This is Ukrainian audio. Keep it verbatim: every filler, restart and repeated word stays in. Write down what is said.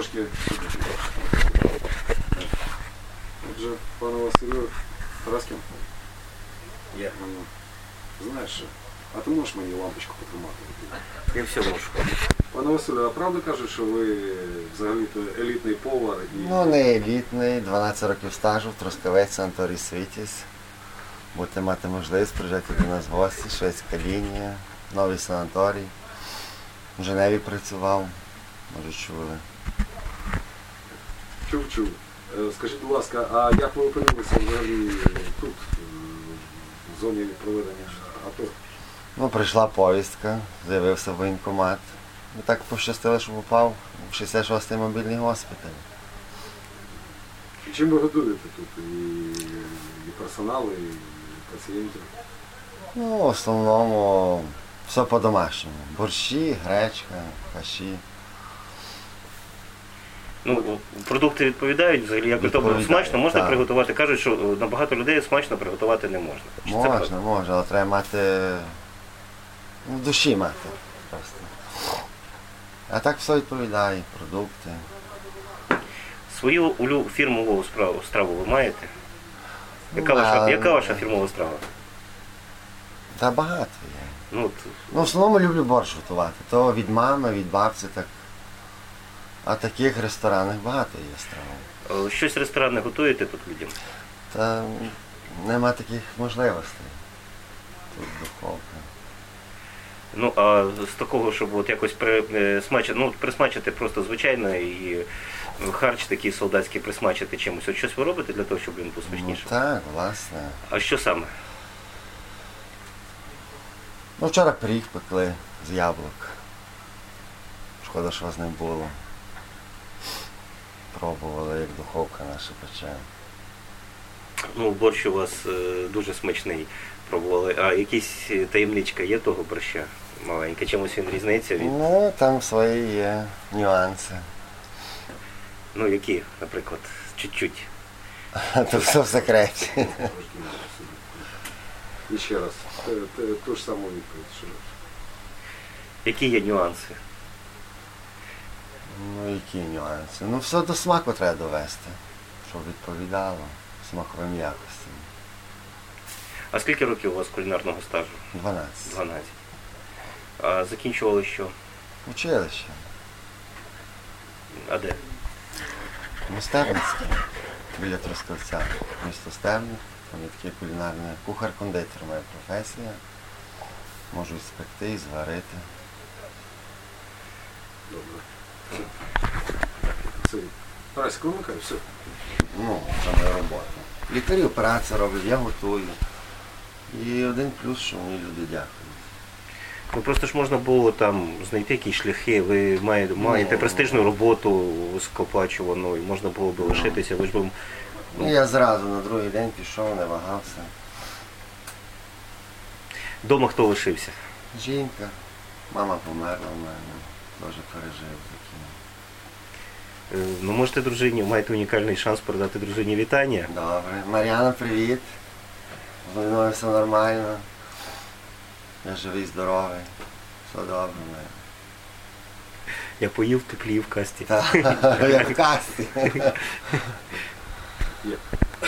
трошки. Отже, пане Василю, Тараскін? Є. Знаєш що? А ти можеш мені лампочку потримати? Я все можу. Пане Василю, а правда кажуть, що ви взагалі-то елітний повар? І... Ну, не елітний, дванадцять років стажу в Трускавець, Санаторій Світязь. Будете мати можливість приїжджати до нас в гості, шведська лінія, новий санаторій. В Женеві працював, може чули. Чув-чув. Скажіть, будь ласка, а як ви опинилися взагалі тут, в зоні проведення АТО? Ну, прийшла повістка, з'явився воєнкомат. І так пощастило, що попав в шістдесят шостий мобільний госпіталь. І чим ви годуєте тут? І, і персонал, і пацієнтів? Ну, в основному все по-домашньому. Борщі, гречка, каші. Ну, продукти відповідають, взагалі, як Відповідають, смачно можна так. приготувати. Кажуть, що на багато людей смачно приготувати не можна. Чи це Можна, правда? можна, але треба мати, ну, в душі мати просто. А так все відповідає, продукти. Свою улю фірмову справу, страву ви маєте? Яка, Ну, ваша, а- яка ваша фірмова страва? Та багато є. Ну, от, Ну, в основному люблю борщ готувати. То від мами, від бабці, так. А таких ресторанах багато є страв. е, щось ресторанне готуєте тут людям? Та нема таких можливостей. Тут духовка. Ну, а з такого, щоб от якось при, е, смачити, ну, присмачити просто звичайно і харч такий солдатський присмачити чимось. От щось ви робите для того, щоб він був Ну смачніший? так, власне. А що саме? Ну, вчора пиріг пекли з яблук. Шкода, що вас не було. Пробували, як духовка наша пече. Ну, борщ у вас е, дуже смачний пробували. А якісь таємничка є того борща? Маленька, чимось він різниця від. Ну, там свої є нюанси. Ну, які, наприклад, чуть-чуть. То все в секреті. І ще раз, те- те- ту ж саму відповідь. Що... Які є нюанси? Ну, які нюанси? Ну, все до смаку треба довести, щоб відповідало смаковим якостям. А скільки років у вас кулінарного стажу? дванадцять. дванадцять. А закінчували що? Училище. А де? Мистецьке. Біля Трускавця. Місто Стебник. Там є таке кулінарне. Кухар-кондитер моя професія. Можу і спекти, і зварити. Добре. Це... Тарасик, вимикай, все. Ну, це моя робота. Лікарі операції роблять, я готую. І один плюс, що мені люди дякують. Ну просто ж можна було там знайти якісь шляхи, ви маєте, маєте Ну, престижну роботу високооплачувану, і можна було б лишитися, ви ж би. Ну, я зразу на другий день пішов, не вагався. Дома хто лишився? Жінка, мама померла в мене, теж пережив такі. Е, Ну можете дружині, маєте унікальний шанс передати дружині вітання. Добре. Мар'яна, привіт. З мною все нормально. Я живий, здоровий. Все добре в мене. Я поїв в теплі в касті. Так, як в касті. Є.